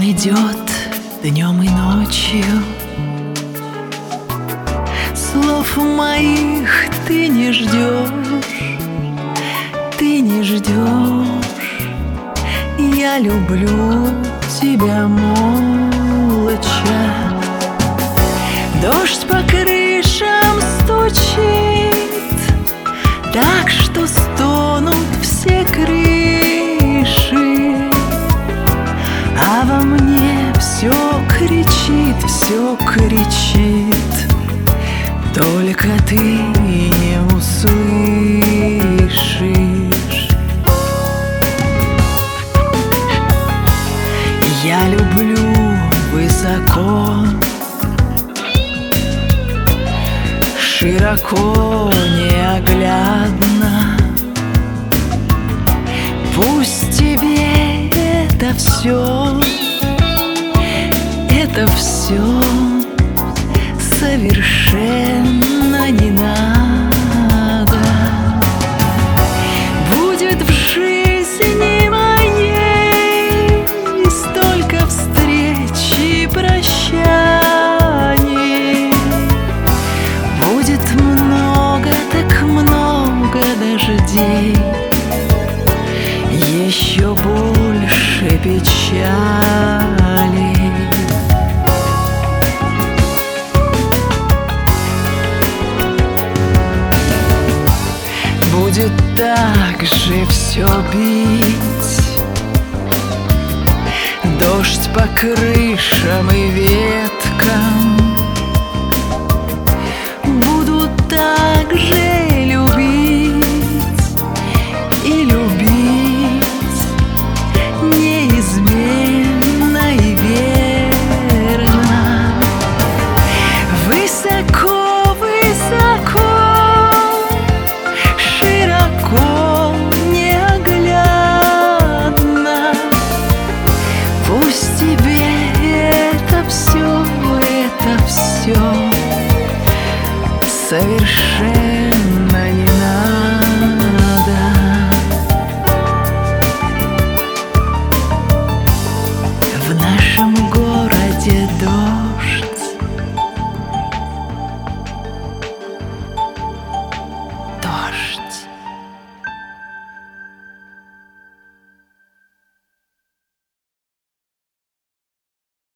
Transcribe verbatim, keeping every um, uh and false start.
придет днем и ночью. Слов моих ты не ждешь, ты не ждешь. Я люблю тебя молча. Дождь по крышам стучит, так что стонут все крыши. А во мне все кричит, все кричит, только ты не услышишь. Я люблю высоко, широко, неоглядно. Пусть тебе это все, это все совершенно не надо. Будет в жизни моей столько встреч и прощаний, будет много, так много дождей, еще больше печали. Будет так же все бить, дождь по крышам и веткам.